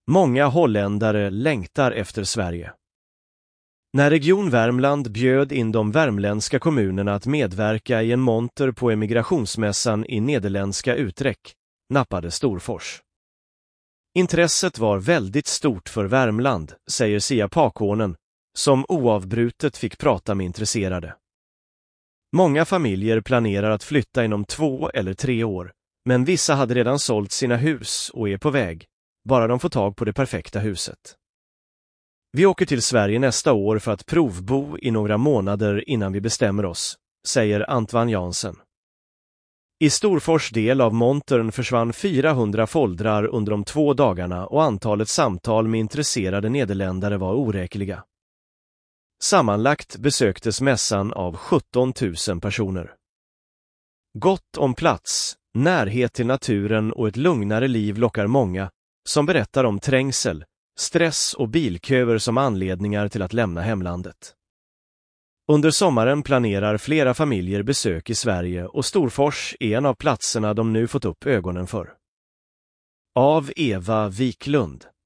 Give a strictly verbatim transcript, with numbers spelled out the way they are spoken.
Många holländare längtar efter Sverige. När Region Värmland bjöd in de värmländska kommunerna att medverka i en monter på emigrationsmässan i nederländska Utrecht, nappade Storfors. Intresset var väldigt stort för Värmland, säger Sia Pakånen, som oavbrutet fick prata med intresserade. Många familjer planerar att flytta inom två eller tre år, men vissa hade redan sålt sina hus och är på väg, bara de får tag på det perfekta huset. Vi åker till Sverige nästa år för att provbo i några månader innan vi bestämmer oss, säger Antwan Jansen. I Storfors del av montern försvann fyrahundra foldrar under de två dagarna och antalet samtal med intresserade nederländare var oräkliga. Sammanlagt besöktes mässan av sjutton tusen personer. Gott om plats, närhet till naturen och ett lugnare liv lockar många som berättar om trängsel, stress och bilköer som anledningar till att lämna hemlandet. Under sommaren planerar flera familjer besök i Sverige och Storfors är en av platserna de nu fått upp ögonen för. Av Eva Wiklund.